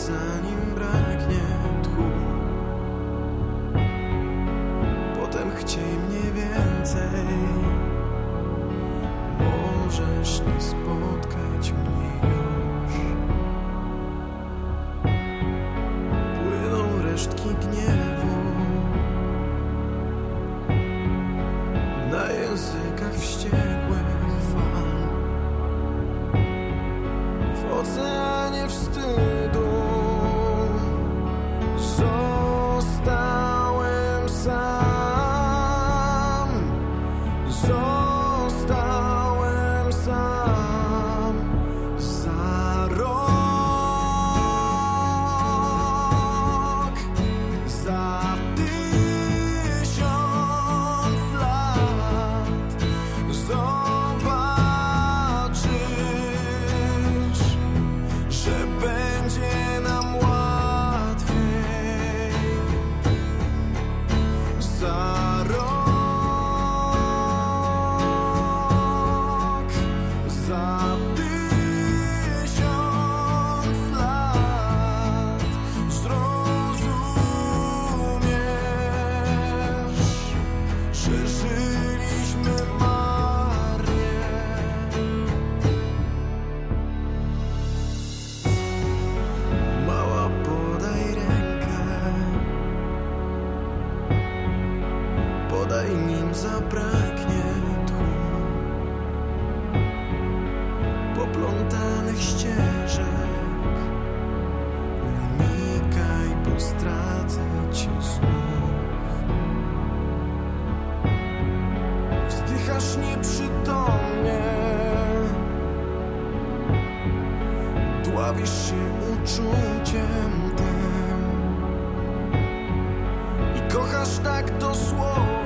zanim braknie tchu. Potem chciej mnie więcej, możesz nie spotkać mnie już. Płyną resztki gniewu na językach wściekłych fal, w oceanie wstydu zostałem sam. Zostałem sam za rok, za 1000 lat. Zobaczysz, że będzie nam łatwiej za rok, za 1000 lat. Zrozumiesz, że żyliśmy marnie. Mała, podaj rękę, podaj nim zabraknie tchu. Poplątanych ścieżek unikaj, bo stracę cię znów. Wzdychasz nieprzytomnie, dławisz się uczuciem tym i kochasz tak dosłownie.